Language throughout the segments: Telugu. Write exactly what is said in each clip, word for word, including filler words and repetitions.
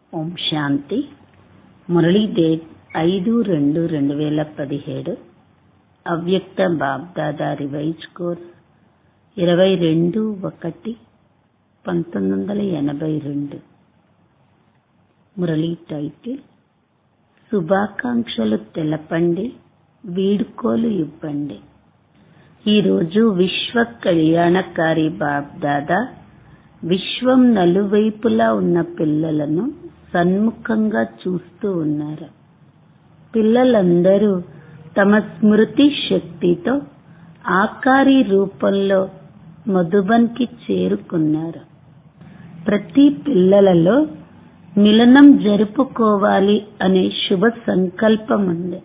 ఓం శాంతి. మురళీ డేట్ ఐదు రెండు రెండు వేల పదిహేడు. అవ్యక్త బాబ్దాదా రివైజ్ కోర్స్ ఇరవై రెండు ఒకటి పంతొమ్మిది వందల ఎనభై రెండు. మురళీ టైటిల్: శుభాకాంక్షలు తెలపండి, వీడ్కోలు ఇవ్వండి. ఈరోజు విశ్వ కళ్యాణకారి బాబ్దాదా విశ్వం నలువైపులా ఉన్న పిల్లలను సన్ముఖంగా చూస్తూ ఉన్నారు. పిల్లలందరూ తమ స్మృతి శక్తితో ఆకారి రూపంలో మధుబన్కి చేరుకున్నారు. ప్రతి పిల్లలలో మిలనం జరుపుకోవాలి అనే శుభ సంకల్పం ఉంది.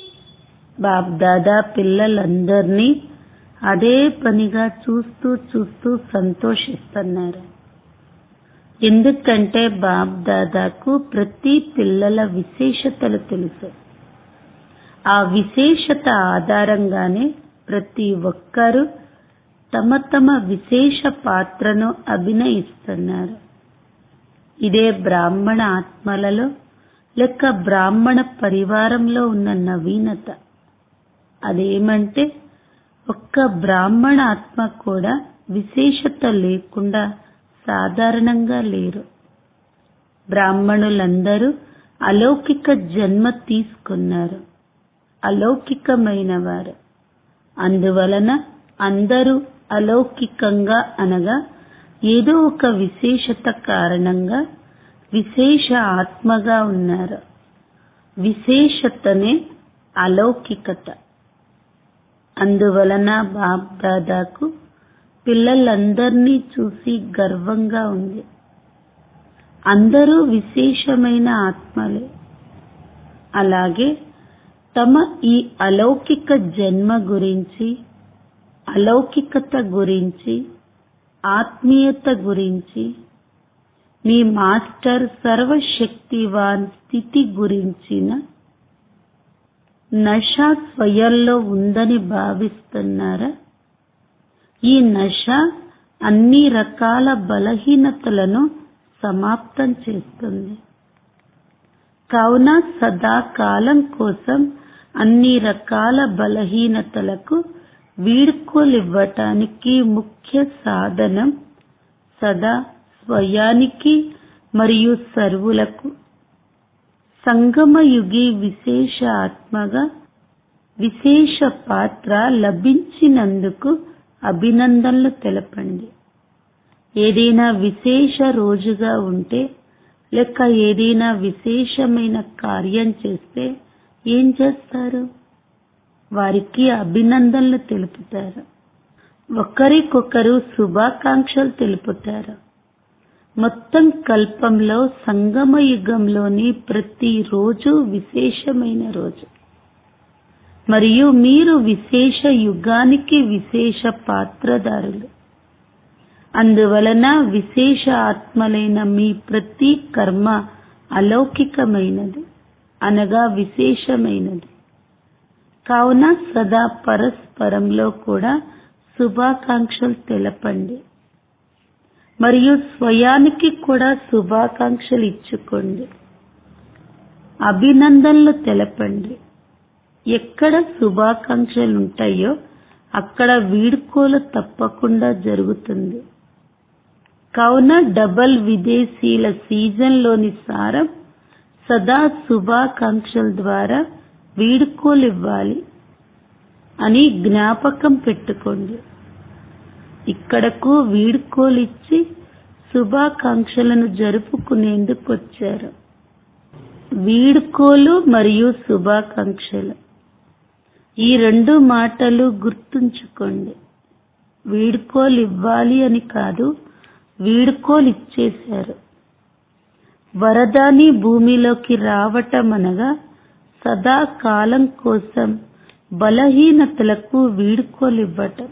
బాబ్దాదా పిల్లలందరినీ అదే పనిగా చూస్తూ చూస్తూ సంతోషిస్తున్నారు. ఎందుకంటే బాబ్దాదాకు ప్రతి పిల్లల విశేషతలు తెలుసు. ఆ విశేషత ఆధారంగానే ప్రతి ఒక్కరూ తమ తమ విశేష పాత్రను అభినయిస్తున్నారు. ఇదే బ్రాహ్మణ ఆత్మలలో లేక బ్రాహ్మణ పరివారంలో ఉన్న నవీనత. అదేమంటే ఒక్క బ్రాహ్మణ ఆత్మ కూడా విశేషత లేకుండా సాధారణంగా లేరు. బ్రాహ్మణులందరూ అలౌకిక జన్మ తీసుకున్నారు, అలౌకికమైన వారు. అందువలన అందరూ అలౌకికంగా అనగా ఏదో ఒక విశేషత కారణంగా విశేష ఆత్మగా ఉన్నారు. విశేషతనే అలౌకికత. అందువలన బాబ్దాదాకు పిల్లలందరినీ చూసి గర్వంగా ఉంది. అందరూ విశేషమైన ఆత్మలే. అలాగే తమ ఈ అలౌకిక జన్మ గురించి, అలౌకికత గురించి, ఆత్మీయత గురించి, మీ మాస్టర్ సర్వశక్తివాన్ స్థితి గురించిన నష స్వయంలో ఉందని భావిస్తున్నారా? ఈ నష అన్ని రకాల బలహీనతలను సమాప్తం చేస్తుంది. కావున సదాకాలం కోసం అన్ని రకాల బలహీనతలకు వీడ్కోలివ్వటానికి ముఖ్య సాధనం సదా స్వయానికి మరియు సర్వులకు సంగమయుగి విశేష ఆత్మగా విశేష పాత్ర లభించినందుకు అభినందనలు తెలపండి. ఏదైనా విశేష రోజుగా ఉంటే లేక ఏదైనా విశేషమైన కార్యం చేస్తే ఏం చేస్తారు? వారికి అభినందనలు తెలుపుతారు. ఒకరికొకరు శుభాకాంక్షలు తెలుపుతారు. మొత్తం కల్పంలో సంగమ యుగంలోని ప్రతి రోజు విశేషమైన రోజు. మరియు మీరు విశేష యుగానికి విశేష పాత్రదారులు. అందువలన విశేష ఆత్మలైన మీ ప్రతి కర్మ అలౌకికమైనది అనగా విశేషమైనది. కావున సదా పరస్పరంలో కూడా శుభాకాంక్షలు తెలపండి. మరియు స్వయానికి కూడా శుభాకాంక్షలు ఇచ్చుకోండి. అభినందనలు తెలపండి. ఎక్కడ శుభాకాంక్షలు ఉంటాయో అక్కడ వీడ్కోలు తప్పకుండా జరుగుతుంది. కావున డబల్ విదేశీల సీజన్లోని సారం సదా శుభాకాంక్షల ద్వారా వీడ్కోలు ఇవ్వాలి అని జ్ఞాపకం పెట్టుకోండి. ఇక్కడకు వీడ్కోలిచ్చి శుభాకాంక్షలను జరుపుకునేందుకు వచ్చారు. వీడ్కోలు మరియు శుభాకాంక్షలు ఈ రెండు మాటలు గుర్తుంచుకోండి. వీడ్కోలు ఇవ్వాలి అని కాదు, వీడ్కోలు ఇచ్చేశారు. వరదాని భూమిలోకి రావటం అనగా సదాకాలం కోసం బలహీనతలకు వీడ్కోలు ఇవ్వటం.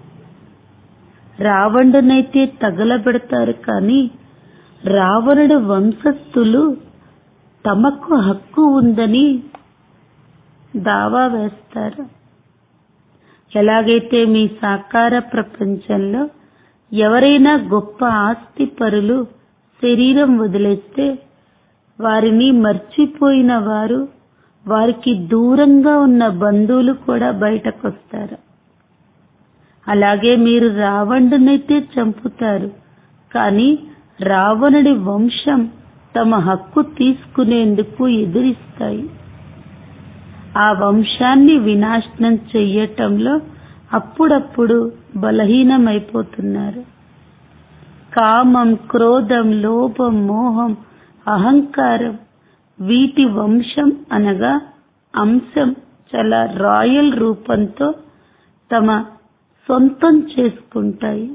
రావణునైతే తగలబెడతారు, కానీ రావణుడు వంశస్థులు తమకు హక్కు ఉందని దావా వేస్తారు. ఎలాగైతే మీ సాకార ప్రపంచంలో ఎవరైనా గొప్ప ఆస్తి పరులు శరీరం వదిలేస్తే వారిని మర్చిపోయిన వారు, వారికి దూరంగా ఉన్న బంధువులు కూడా బయటకొస్తారు. అలాగే మీరు రావణుడినైతే చంపుతారు, కానీ రావణుడి వంశం తమ హక్కు తీసుకునేందుకు ఎదురిస్తాయి. ఆ వంశాన్ని వినాశనం చెయ్యటంలో అప్పుడప్పుడు బలహీనమైపోతున్నారు. కామం, క్రోధం, లోభం, మోహం, అహంకారం వీటి వంశం అనగా అంశం చాలా రాయల్ రూపంతో తమ సొంతం చేసుకుంటాయి.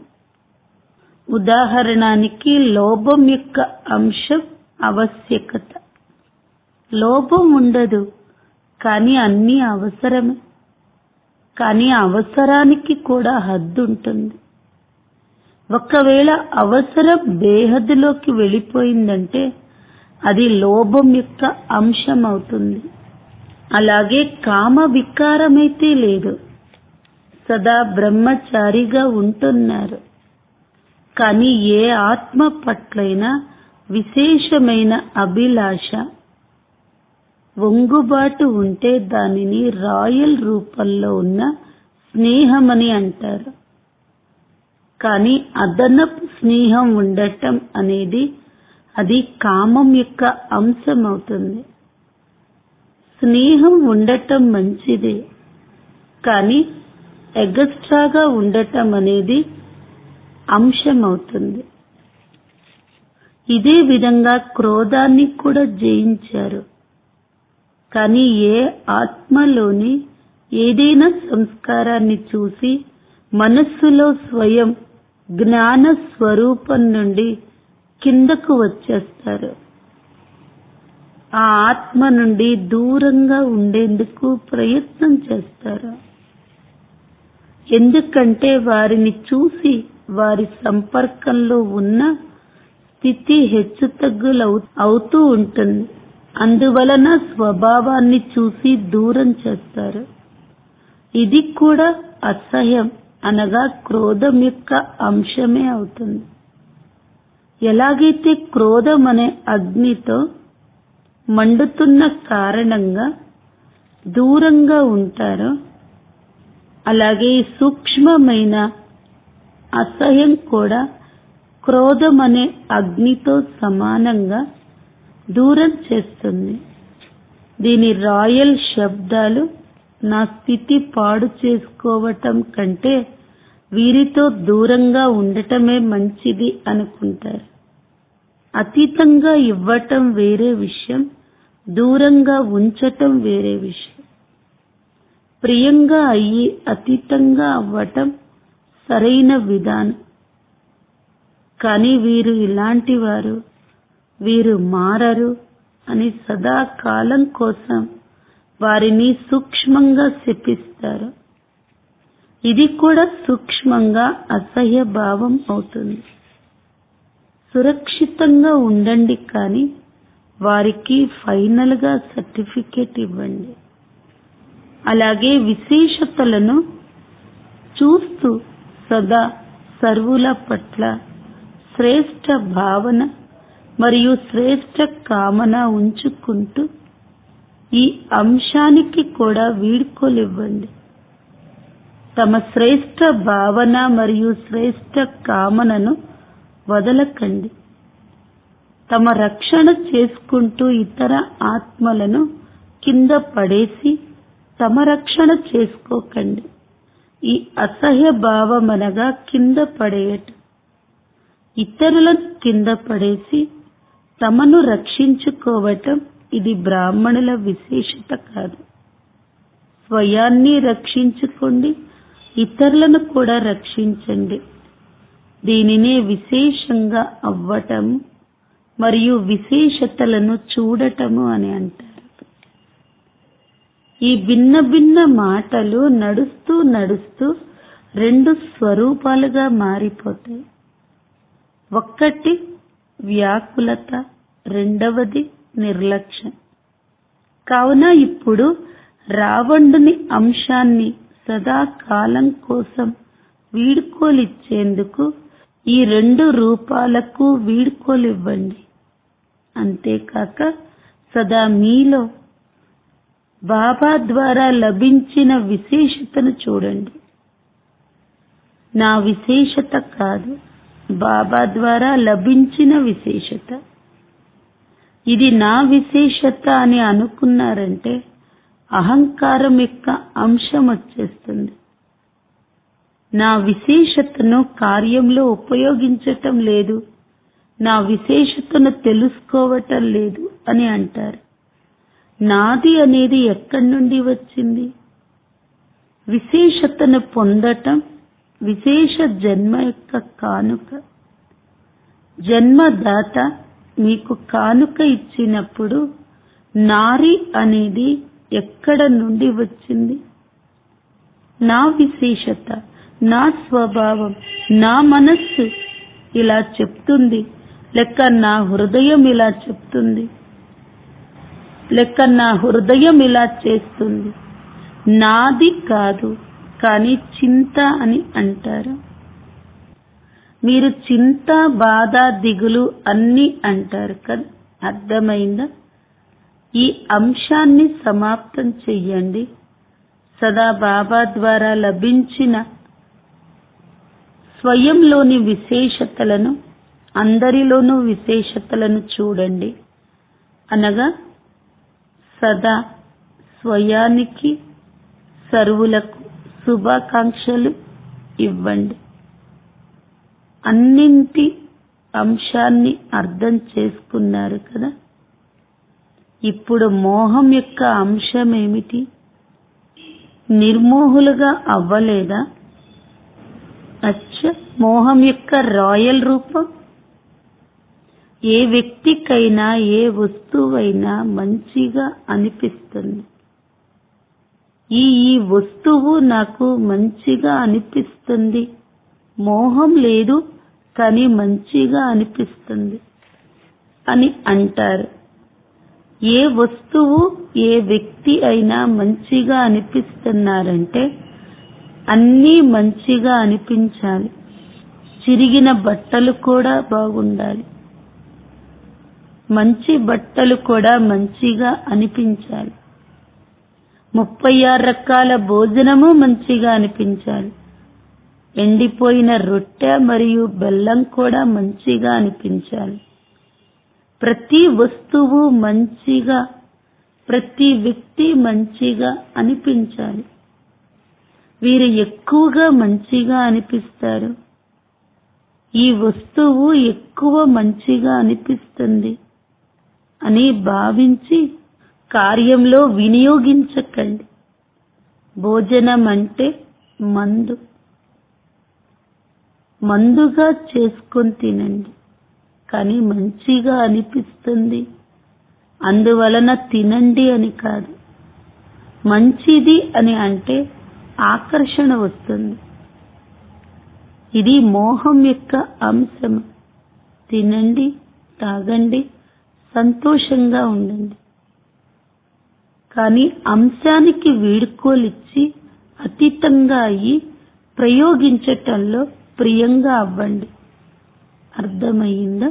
ఉదాహరణకి లోభం యొక్క అంశం ఆవశ్యకత. లోభం ఉండదు, కానీ అన్నీ అవసరమే. కానీ అవసరానికి కూడా హద్దు ఉంటుంది. ఒకవేళ అవసరం బేహద్దులోకి వెళ్ళిపోయిందంటే అది లోభం యొక్క అంశం అవుతుంది. అలాగే కామ వికారమైతే లేదు, సదా బ్రహ్మచారిగా ఉంటున్నారు. కానీ ఏ ఆత్మ పట్లైనా విశేషమైన అభిలాష, వంగుబాటు ఉంటే దానిని రాయల్ రూపంలో ఉన్న స్నేహమని అంటారు. కానీ అదనపు స్నేహం ఉండటం అనేది అది కామం యొక్క అంశం అవుతుంది. స్నేహం ఉండటం మంచిదే, కానీ ఎగస్ట్రాగా ఉండటం అనేది అంశం అవుతుంది. ఇదే విధంగా క్రోధాన్ని కూడా జయించారు. కానీ ఏ ఆత్మలోని ఏదైనా సంస్కారాన్ని చూసి మనస్సులో స్వయం జ్ఞాన స్వరూపం నుండి కిందకు వచ్చేస్తారు. ఆ ఆత్మ నుండి దూరంగా ఉండేందుకు ప్రయత్నం చేస్తారు. ఎందుకంటే వారిని చూసి వారి సంపర్కంలో ఉన్న స్థితి హెచ్చుతగ్గులు అవుతూ ఉంటుంది. అందువలన స్వభావాన్ని చూసి దూరం చేస్తారు. ఇది కూడా అసహ్యం అనగా క్రోధం యొక్క అంశమే అవుతుంది. ఎలాగైతే క్రోధం అనే అగ్నితో మండుతున్న కారణంగా దూరంగా ఉంటారో, అలాగే సూక్ష్మమైన అసహ్యం కూడా క్రోధం అనే అగ్నితో సమానంగా దూరం చేస్తుంది. దీని రాయల్ శబ్దాలు నా స్థితి పాడు చేసుకోవటం కంటే వీరితో దూరంగా ఉండటమే మంచిది అనుకుంటారు. అతీతంగా ఇవ్వటం వేరే విషయం, దూరంగా ఉంచటం వేరే విషయం. ప్రియంగా అయ్యి అతీతంగా అవ్వటం సరైన విధానం. కానీ వీరు ఇలాంటి వారు, వీరు మారరు అని సదాకాలం కోసం వారిని సూక్ష్మంగా శపిస్తారు. ఇది కూడా సూక్ష్మంగా అసహ్య భావం అవుతుంది. సురక్షితంగా ఉండండి, కానీ వారికి ఫైనల్ గా సర్టిఫికేట్ ఇవ్వండి. అలాగే విశేషతలను చూస్తూ సదా సర్వుల పట్ల శ్రేష్ఠ భావన మరియు శ్రేష్ఠ కామన ఉంచుకుంటూ ఈ అంశానికి కూడా వీడ్కోలివ్వండి. తమ శ్రేష్ఠ భావన మరియు శ్రేష్ఠ కామనను వదలకండి. తమ రక్షణ చేసుకుంటూ ఇతర ఆత్మలను కింద పడేసి తమ రక్షణ చేసుకోకండి. ఈ అసహ్య భావం అనగా కింద పడేయటం. ఇతరులను కింద పడేసి తమను రక్షించుకోవటం ఇది బ్రాహ్మణుల విశేషత కాదు. స్వయాన్ని రక్షించుకోండి, ఇతరులను కూడా రక్షించండి. దీనినే విశేషంగా అవ్వటము మరియు విశేషతలను చూడటము అని అంటారు. ఈ భిన్న భిన్న మాటలు నడుస్తూ నడుస్తూ రెండు స్వరూపాలుగా మారిపోతాయి. ఒక్కటి వ్యాకులత, రెండవది నిర్లక్ష్యం. కావున ఇప్పుడు రావణుని అంశాన్ని సదాకాలం కోసం వీడ్కోలిచ్చేందుకు ఈ రెండు రూపాలకు వీడ్కోలివ్వండి. అంతేకాక సదా మీలో బాబా ద్వారా లభించిన విశేషతను చూడండి. నా విశేషత కాదు, బాబా ద్వారా లభించిన విశేషత. ఇది నా విశేషత అని అనుకున్నారంటే అహంకారం యొక్క అంశం వచ్చేస్తుంది. నా విశేషతను కార్యంలో ఉపయోగించటం లేదు, నా విశేషతను తెలుసుకోవటం లేదు అని అంటారు. నాది అనేది ఎక్కడి నుండి వచ్చింది? విశేషతను పొందటం విశేష జన్మ యొక్క కానుక. జన్మదాత మీకు కానుక ఇచ్చినప్పుడు నారి అనేది ఎక్కడ నుండి వచ్చింది? నా విశేషత, నా స్వభావం, నా మనస్సు ఇలా చెప్తుంది, లేక నా హృదయం ఇలా చెప్తుంది, లేక నా హృదయం ఇలా చేస్తుంది. నాది కాదు, కానీ చింత అని అంటారు. మీరు చింత, బాధ, దిగులు అన్నీ అంటారు కదా, అర్థమైందా? ఈ అంశాన్ని సమాప్తం చెయ్యండి. సదా బాబా ద్వారా లభించిన స్వయంలోని విశేషతలను, అందరిలోనూ విశేషతలను చూడండి. అనగా సదా స్వయానికి, సర్వులకు శుభాకాంక్షలు ఇవ్వండి. అన్నింటి అంశాన్ని అర్థం చేసుకున్నారు కదా. ఇప్పుడు మోహం యొక్క అంశం ఏమిటి? నిర్మోహులుగా అవ్వలేదా? అచ్చ, మోహం యొక్క రాయల్ రూపం. ఏ వ్యక్తికైనా ఏ వస్తువైనా మంచిగా అనిపిస్తుంది. ఈ ఈ వస్తువు నాకు మంచిగా అనిపిస్తుంది, మోహం లేదు కానీ మంచిగా అనిపిస్తుంది అని అంటారు. ఏ వస్తువు ఏ వ్యక్తి అయినా మంచిగా అనిపిస్తున్నారంటే అన్నీ మంచిగా అనిపించాలి. చిరిగిన బట్టలు కూడా బాగుండాలి, మంచి బట్టలు కూడా మంచిగా అనిపించాలి. ముప్పై ఆరు రకాల భోజనము మంచిగా అనిపించాలి. ఎండిపోయిన రొట్టె మరియు బెల్లం కూడా మంచిగా అనిపించాలి. ప్రతి వస్తువు మంచిగా, ప్రతి వ్యక్తి మంచిగా అనిపించాలి. వీరు ఎక్కువగా మంచిగా అనిపిస్తారు. ఈ వస్తువు ఎక్కువ మంచిగా అనిపిస్తుంది అని భావించి కార్యంలో వినియోగించకండి. భోజనం అంటే మందు, మందుగా చేసుకొని తినండి, కానీ మంచిగా అనిపిస్తుంది అందువలన తినండి అని కాదు. మంచిది అని అంటే ఆకర్షణ వస్తుంది. ఇది మోహం యొక్క అంశం. తినండి, తాగండి, సంతోషంగా ఉండండి. కానీ అంశానికి వీడ్కోలిచ్చి అతీతంగా అయ్యి ప్రయోగించటంలో ప్రియంగా అవ్వండి. అర్థమయ్యిందా?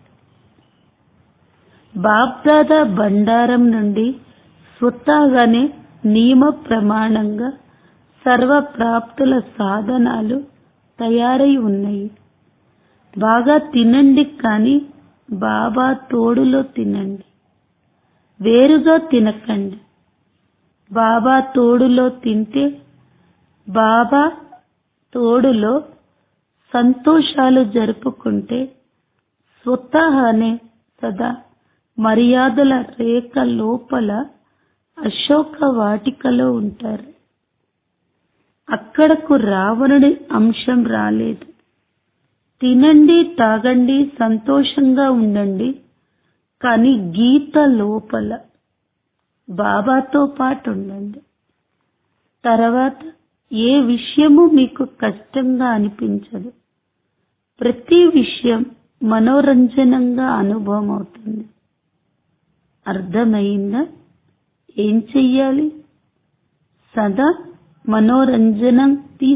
బాప్దాదా బండారం నుండి స్వతహాగానే నియమ ప్రమాణంగా సర్వ ప్రాప్తుల సాధనాలు తయారై ఉన్నాయి. బాగా తినండి, కానీ బాబా తోడులో తినండి, వేరుగా తినకండి. బాబా తోడులో తింటే బాబా తోడులో సంతోషాలు జరుపుకుంటే స్వతహానే సదా మర్యాదల రేఖ లోపల అశోక వాటికలో ఉంటారు. అక్కడకు రావణుడి అంశం రాలేదు. తినండి, తాగండి, సంతోషంగా ఉండండి, కానీ గీత లోపల బాబాతో పాటు ఉండండి. తర్వాత ఏ విషయము మీకు కష్టంగా అనిపించదు. ప్రతి విషయం మనోరంజనంగా అనుభవం అవుతుంది. అర్థమైందా? ఏం చెయ్యాలి? సదా మనోరంజనం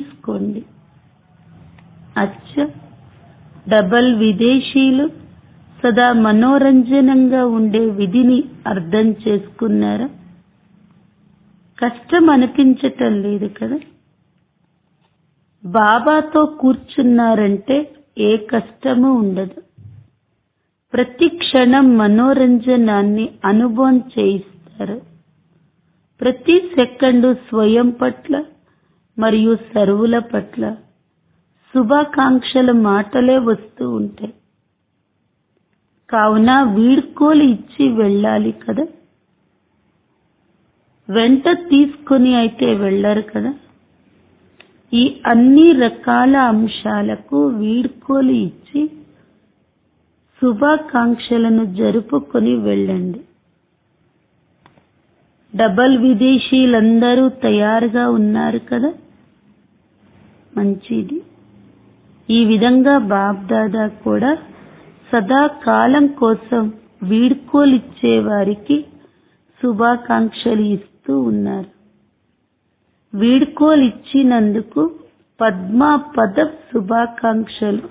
తీసుకోండి. అచ్చ, డబల్ విదేశీయులు సదా మనోరంజనంగా ఉండే విధిని అర్థం చేసుకున్నారా? కష్టం అనిపించటం లేదు కదా? బాబాతో కూర్చున్నారంటే ఏ కష్టము ఉండదు. ప్రతి క్షణం మనోరంజనాన్ని అనుభవం చేయిస్తారు. ప్రతి సెకండు స్వయం పట్ల మరియు సర్వుల పట్ల శుభాకాంక్షల మాటలే వస్తూ ఉంటాయి. కావున వీడ్కోలు ఇచ్చి వెళ్ళాలి కదా, వెంట తీసుకుని అయితే వెళ్ళరు కదా. ఈ అన్ని రకాల అంశాలకు వీడ్కోలు ఇచ్చి శుభాకాంక్షలను జరుపుకొని వెళ్ళండి. డబల్ విదేశీలందరూ తయారుగా ఉన్నారు కదా, మంచిది. ఈ విధంగా బాబ్దాదా కూడా సదాకాలం కోసం వీడ్కోలిచ్చే వారికి శుభాకాంక్షలు ఇస్తూ ఉన్నారు. వీడ్కోలిచ్చినందుకు పద్మా పద శుభాకాంక్షలు.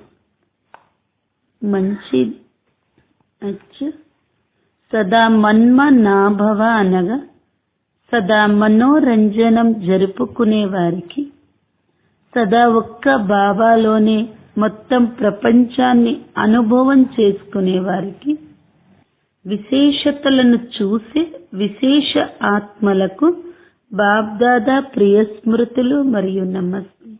మంచిది. అచ్చా, సదా మన్మ నాభవ అనగా సదా మనోరంజనం జరుపుకునే వారికి, సదా ఒక్క బాబాలోనే మొత్తం ప్రపంచాన్ని అనుభవం చేసుకునే వారికి, విశేషతలను చూసే విశేష ఆత్మలకు బాబ్దాదా ప్రియ స్మృతులు మరియు నమస్తే.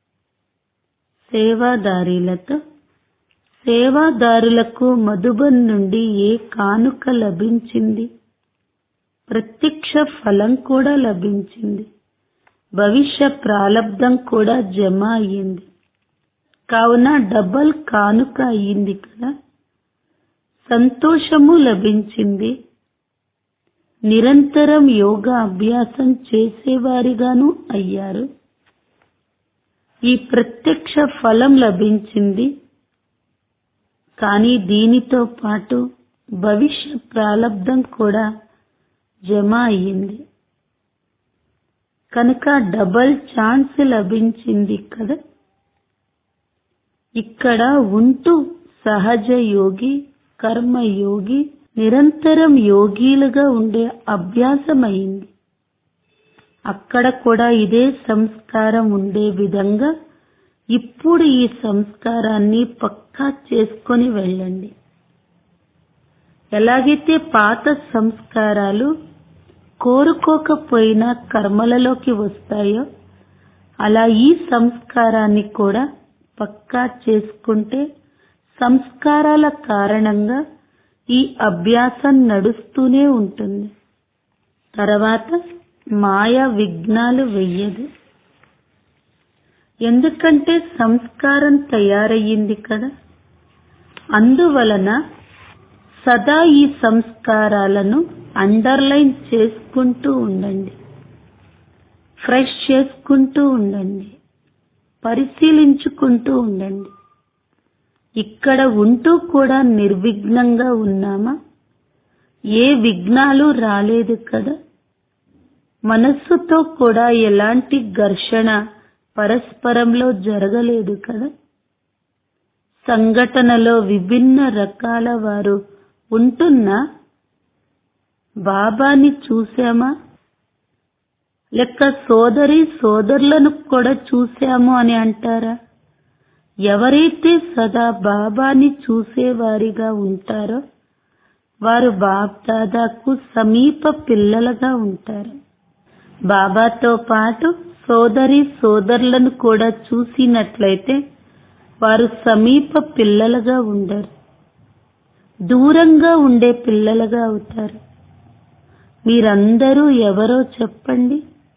సేవాదారీలతో సేవాదారులకు మధుబన్ నుండి ఏ కానుక లభించింది? ప్రత్యక్ష ఫలం కూడా లభించింది. భవిష్య ప్రాలబ్ధం కూడా జమ అయ్యింది. కావున డబల్ కానుక అయ్యింది కదా. సంతోషము లభించింది. నిరంతరం యోగా అభ్యాసం చేసేవారిగాను అయ్యారు. ఈ ప్రత్యక్ష ఫలం లభించింది. కానీ దీనితో పాటు భవిష్య ప్రాలబ్ధం కూడా జమ అయ్యింది. కనుక డబల్ ఛాన్స్ లభించింది కదా. ఇక్కడ ఉంటూ సహజ యోగి, కర్మయోగి, నిరంతరం యోగీలుగా ఉండే అభ్యాసం అయింది. అక్కడ కూడా ఇదే సంస్కారం ఉండే విధంగా ఇప్పుడు ఈ సంస్కారాన్ని పక్కా చేసుకొని వెళ్ళండి. ఎలాగైతే పాత సంస్కారాలు కోరుకోకపోయినా కర్మలలోకి వస్తాయో, అలా ఈ సంస్కారాన్ని కూడా పక్కా చేసుకుంటే సంస్కారాల కారణంగా ఈ అభ్యాసం నడుస్తూనే ఉంటుంది. తర్వాత మాయ విఘ్నాలు వెయ్యదు. ఎందుకంటే సంస్కారం తయారయ్యింది కదా. అందువలన సదా ఈ సంస్కారాలను అండర్లైన్ చేసుకుంటూ ఉండండి, ఫ్రెష్ చేసుకుంటూ ఉండండి, పరిశీలించుకుంటూ ఉండండి. ఇక్కడ ఉంటూ కూడా నిర్విఘ్నంగా ఉన్నామా? ఏ విఘ్నాలు రాలేదు కదా. మనస్సుతో కూడా ఎలాంటి ఘర్షణ పరస్పరంలో జరగలేదు కదా. సంఘటనలో విభిన్న రకాల వారు ఉంటున్నా బాబాని చూశామా, లేక సోదరి సోదరులను కూడా చూశాము అని అంటారా? ఎవరైతే సదా బాబాని చూసేవారిగా ఉంటారో వారు బాబ్దాదాకు సమీప పిల్లలుగా ఉంటారు. బాబాతో పాటు సోదరి సోదరులను కూడా చూసినట్లయితే వారు సమీప పిల్లలుగా ఉండరు, దూరంగా ఉండే పిల్లలుగా అవుతారు. మీరందరూ ఎవరో చెప్పండి?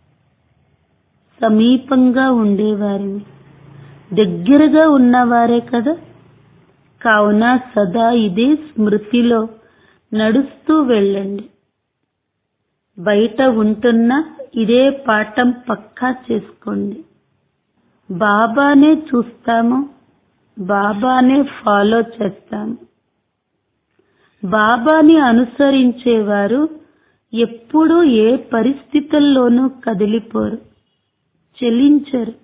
సమీపంగా ఉండేవారిని, దగ్గరగా ఉన్నవారే కదా. కావున సదా ఇదే స్మృతిలో నడుస్తూ వెళ్ళండి. బయట ఉంటున్నా ఇదే పాఠం పక్కా చేసుకోండి. బాబానే చూస్తాము, బాబానే ఫాలో చేస్తాము. బాబాని అనుసరించేవారు ఎప్పుడూ ఏ పరిస్థితుల్లోనూ కదిలిపోరు, చెలించరు.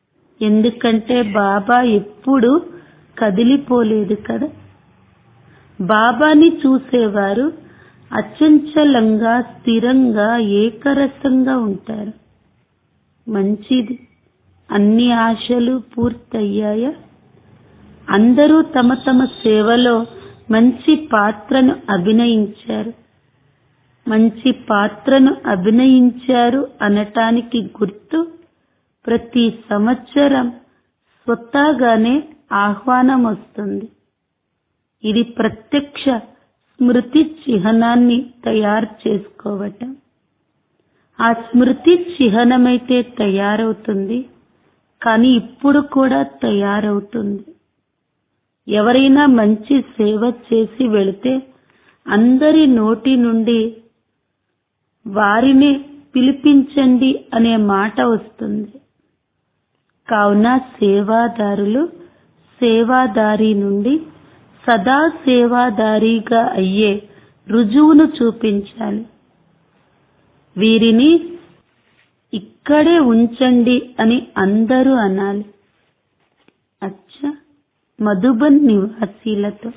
ఎందుకంటే బాబా ఎప్పుడూ కదిలిపోలేదు కదా. బాబాని చూసేవారు అచంచలంగా స్థిరంగా ఏకరసంగా ఉంటారు. మంచిది. అన్ని ఆశలు పూర్తయ్యాయా? అందరూ తమ తమ సేవలో మంచి పాత్రను అభినయించారు. మంచి పాత్రను అభినయించారు అనటానికి గుర్తు ప్రతి సంవత్సరం స్వతహాగానే ఆహ్వానం వస్తుంది. ఇది ప్రత్యక్ష స్మృతి చిహ్నాన్ని తయారు చేసుకోవటం. ఆ స్మృతి చిహ్నమైతే తయారవుతుంది, కానీ ఇప్పుడు కూడా తయారవుతుంది. ఎవరైనా మంచి సేవ చేసి వెళితే అందరి నోటి నుండి వారిని పిలిపించండి అనే మాట వస్తుంది. కావున సేవాదారులు సేవాదారి నుండి సదా సేవాదారిగా అయ్యే రుజువును చూపించాలి. వీరిని ఇక్కడే ఉంచండి అని అందరూ అనాలి. అచ్చా, మధుబన్ నివాసీలతో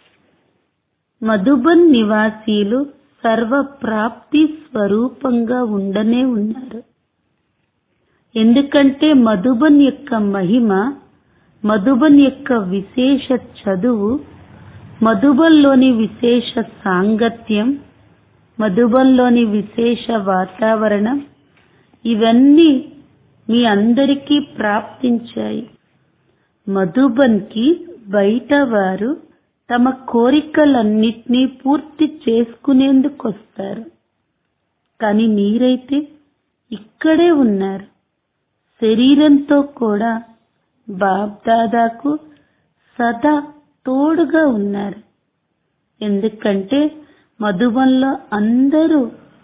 మధుబన్ నివాసీలు సర్వప్రాప్తి స్వరూపంగా ఉండనే ఉన్నారు. ఎందుకంటే మధుబన్ యొక్క మహిమ, మధుబన్ యొక్క విశేష చదువు, మధుబన్లోని విశేష సాంగత్యం, మధుబన్లోని విశేష వాతావరణం ఇవన్నీ మీ అందరికీ ప్రాప్తించాయి. మధుబన్కి బయట వారు తమ కోరికలన్నిటినీ పూర్తి చేసుకునేందుకొస్తారు. కానీ మీరైతే ఇక్కడే ఉన్నారు. శరీరంతో కూడా బాబ్దాదాకు సదా తోడుగా ఉన్నారు. ఎందుకంటే మధుబన్లో అందరూ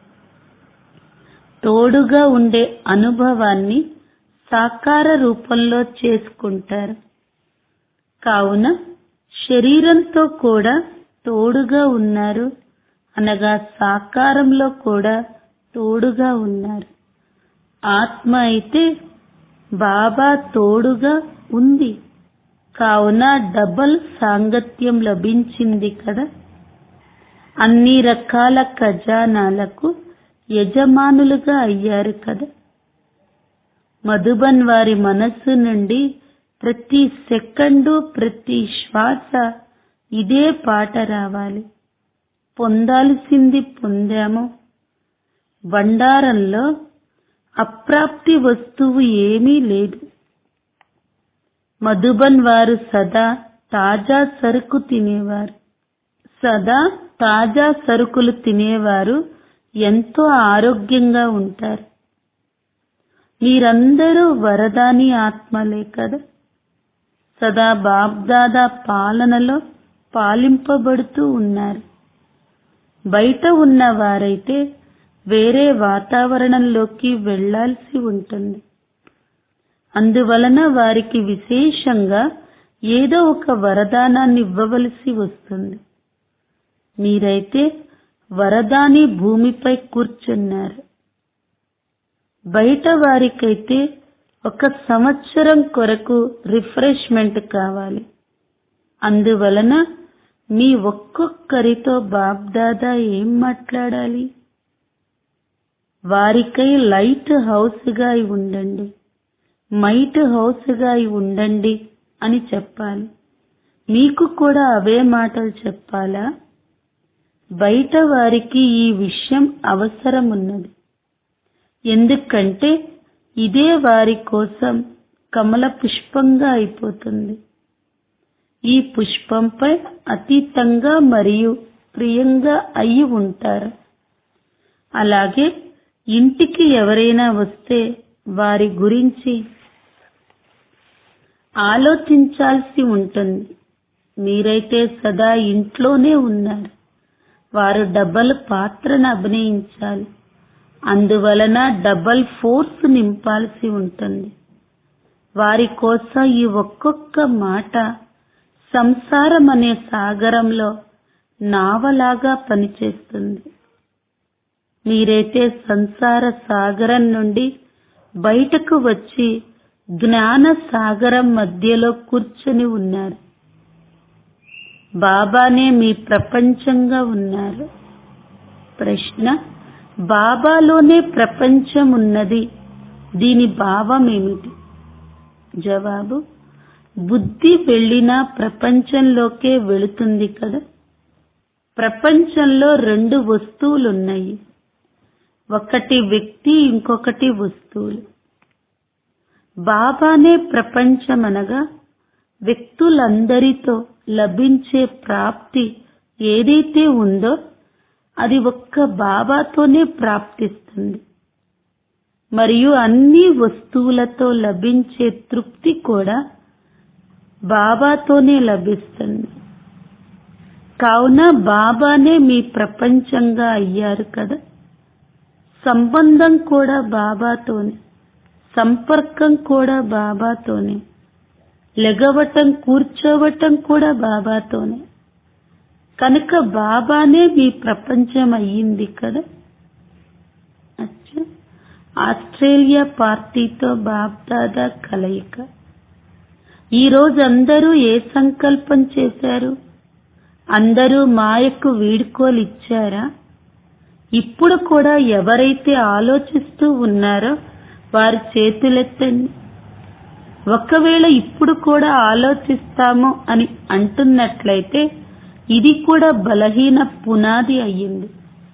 తోడుగా ఉండే అనుభవాన్ని సాకార రూపంలో చేసుకుంటారు. కావున శరీరంతో కూడా తోడుగా ఉన్నారు అనగా సాకారంలో కూడా తోడుగా ఉన్నారు. ఆత్మ అయితే బాబా తోడుగా ఉంది. కావున డబల్ సాంగత్యం లభించింది కదా. అన్ని రకాల ఖజానాలకు యజమానులుగా అయ్యారు కదా. మధుబన్ వారి మనస్సు నుండి ప్రతి సెకండు ప్రతి శ్వాస ఇదే పాట రావాలి. పొందాల్సింది పొందాము. బండారంలో అప్రాప్తి వస్తువు ఏమీ లేదు. మధుబన్ వారు సదా తాజా సరుకు తినేవారు. సదా తాజా సరుకులు తినేవారు ఎంతో ఆరోగ్యంగా ఉంటారు. మీరందరూ వరదాని ఆత్మలే కదా. సదా బాబ్దాదా పాలనలో పాలింపబడుతూ ఉన్నారు. బయట ఉన్న వారైతే వేరే వాతావరణంలోకి వెళ్లాల్సి ఉంటుంది. అందువలన వారికి విశేషంగా ఏదో ఒక వరదానాన్ని ఇవ్వవలసి వస్తుంది. మీరైతే వరదాని భూమిపై కూర్చున్నారు. బయట వారికైతే ఒక సంవత్సరం కొరకు రిఫ్రెష్మెంట్ కావాలి. అందువలన మీ ఒక్కొక్కరితో బాబ్దాదా ఏం మాట్లాడాలి? వారికై లైట్ హౌస్ గా ఉండండి, మైట్ హౌస్ గా ఉండండి అని చెప్పాలి. మీకు కూడా అవే మాటలు చెప్పాలా? బయట వారికి ఈ విషయం అవసరం ఉన్నది. ఎందుకంటే ఇదే వారి కోసం కమల పుష్పంగా అయిపోతుంది. ఈ పుష్పంపై అతీతంగా మరియు ప్రియంగా అయి ఉంటారు. అలాగే ఇంటికి ఎవరైనా వస్తే వారి గురించి ఆలోచించాల్సి ఉంటుంది. మీరైతే సదా ఇంట్లోనే ఉన్నారు. వారు డబల్ పాత్రను అభినయించాలి. అందువలన డబల్ ఫోర్స్ నింపాల్సి ఉంటుంది. వారి కోసం ఈ ఒక్కొక్క మాట సంసారం అనే సాగరంలో నావలాగా పనిచేస్తుంది. మీరైతే సంసార సాగరం నుండి బయటకు వచ్చి జ్ఞాన సాగరం మధ్యలో కూర్చొని ఉన్నారు. బాబానే మీ ప్రపంచంగా ఉన్నారు. ప్రశ్న: బాబాలోనే ప్రపంచం ఉన్నది, దీని భావం ఏమిటి? జవాబు: బుద్ధి వెళ్ళినా ప్రపంచంలోకే వెళుతుంది కదా. ప్రపంచంలో రెండు వస్తువులున్నాయి, ఒకటి వ్యక్తి, ఇంకొకటి వస్తువులు. బాబానే ప్రపంచమనగా వ్యక్తులందరితో లభించే ప్రాప్తి ఏదైతే ఉందో అది ఒక్క బాబాతోనే ప్రాప్తిస్తుంది. మరియు అన్ని వస్తువులతో లభించే తృప్తి కూడా బాబాతోనే లభిస్తుంది. కావున బాబానే మీ ప్రపంచంగా అయ్యారు కదా. సంబంధం కూడా బాబాతోనే, సంపర్కం కూడా బాబాతోనే, లెగవటం కూర్చోవటం కూడా బాబాతోనే. కనుక బాబానే మీ ప్రపంచం అయ్యింది కదా. అచ్చా, ఆస్ట్రేలియా పార్టీతో బాబ్దాదా కలయిక. ఈరోజు అందరూ ఏ సంకల్పం చేశారు? అందరూ మాయకు వీడ్కోలు ఇచ్చారా? ఇప్పుడు కూడా ఎవరైతే ఆలోచిస్తూ ఉన్నారో వారి చేతులెత్తండి. ఒకవేళ ఇప్పుడు కూడా ఆలోచిస్తాము అని అంటున్నట్లయితే ఇది కూడా బలహీన పునాది అయ్యింది.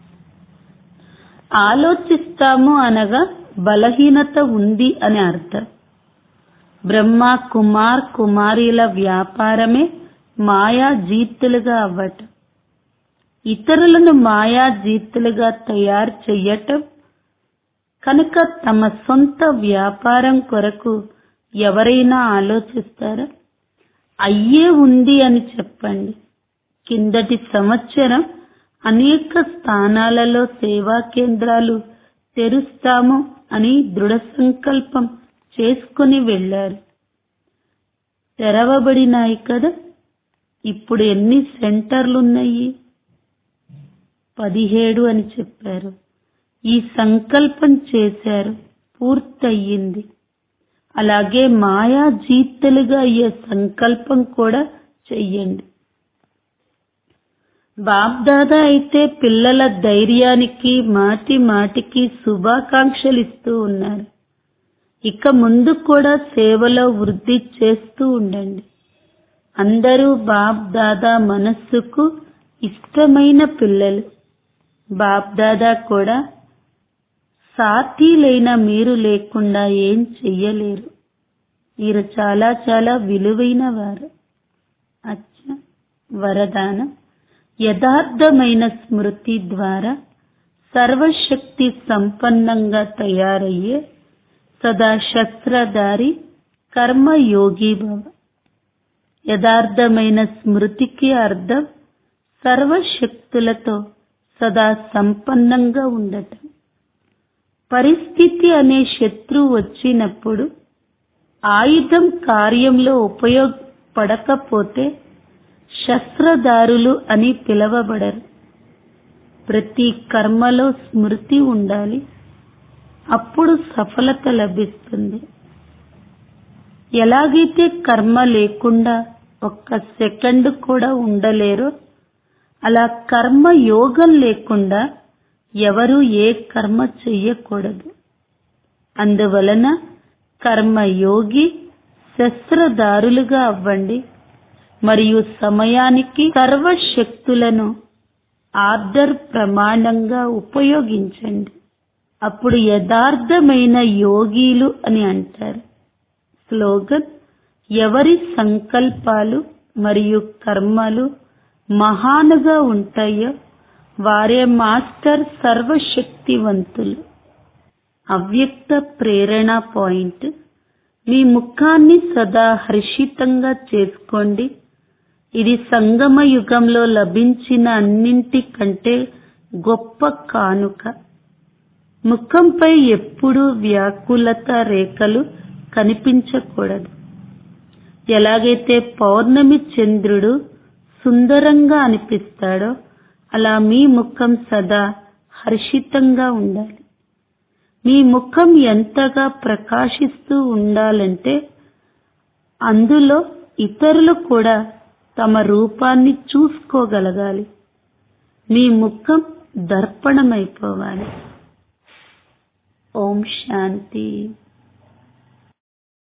ఆలోచిస్తాము అనగా బలహీనత ఉంది అని అర్థం. బ్రహ్మ కుమార్ కుమారీల వ్యాపారమే మాయా జీతులుగా అవ్వటం, ఇతరులను మాయా జీతులుగా తయారు చెయ్యటం. కనుక తమ సొంత వ్యాపారం కొరకు ఎవరైనా ఆలోచిస్తారా? అయ్యే ఉంది అని చెప్పండి. కిందటి సంవత్సరం అనేక స్థానాలలో సేవా కేంద్రాలు తెరుస్తాము అని దృఢ సంకల్పం చేసుకుని వెళ్లారు. తెరవబడినాయి కదా. ఇప్పుడు ఎన్ని సెంటర్లున్నాయి? పదిహేడు అని చెప్పారు. ఈ సంకల్పం చేశారు, పూర్తయింది. అలాగే మాయా జీతలుగా అయ్యే సంకల్పం కూడా చెయ్యండి. బాబ్దాదా అయితే పిల్లల ధైర్యానికి మాటి మాటికి శుభాకాంక్షలు ఇస్తూ ఉన్నారు. ఇక ముందు కూడా సేవలో వృద్ధి చేస్తూ ఉండండి. అందరూ బాబ్దాదా మనస్సుకు ఇష్టమైన పిల్లలు. బాబ్దాదా కూడా సాథీలైన మీరు లేకుండా ఏం చెయ్యలేరు. మీరు చాలా చాలా విలువైన వారు. అచ్చా, వరదానం. యథార్థమైన స్మృతి ద్వారా సర్వశక్తి సంపన్నంగా తయారయ్యే సదా శస్త్రధారి కర్మయోగి భవ. యథార్థమైన స్మృతికి అర్థం సర్వశక్తులతో సదా సంపన్నంగా ఉండటం. పరిస్థితి అనే శత్రువు వచ్చినప్పుడు ఆయుధం కార్యంలో ఉపయోగపడకపోతే శస్త్రధారులు అని పిలవబడరు. ప్రతి కర్మలో స్మృతి ఉండాలి, అప్పుడు సఫలత లభిస్తుంది. ఎలాగైతే కర్మ లేకుండా ఒక్క సెకండ్ కూడా ఉండలేరో అలా కర్మ యోగం లేకుండా ఎవరు ఏ కర్మ చెయ్యకూడదు. అందువలన కర్మయోగి శస్త్రధారులుగా అవ్వండి మరియు సమయానికి సర్వశక్తులను ఆర్డర్ ప్రమాణంగా ఉపయోగించండి. అప్పుడు యథార్థమైన యోగీలు అని అంటారు. స్లోగన్: ఎవరి సంకల్పాలు మరియు కర్మలు మహానుగా ఉంటాయో వారే మాస్టర్ సర్వశక్తివంతులు. అవ్యక్త ప్రేరణ పాయింట్: మీ ముఖాన్ని సదా హర్షితంగా చేసుకోండి. ఇది సంగమ యుగంలో లభించిన అన్నింటికంటే గొప్ప కానుక. ముఖంపై ఎప్పుడూ వ్యాకులత రేఖలు కనిపించకూడదు. ఎలాగైతే పౌర్ణమి చంద్రుడు సుందరంగా అనిపిస్తాడో అలా మీ ముఖం సదా హర్షితంగా ఉండాలి. మీ ముఖం ఎంతగా ప్రకాశిస్తూ ఉండాలంటే అందులో ఇతరులు కూడా తమ రూపాన్ని చూసుకోగలగాలి. మీ ముఖం దర్పణమైపోవాలి. ఓం శాంతి.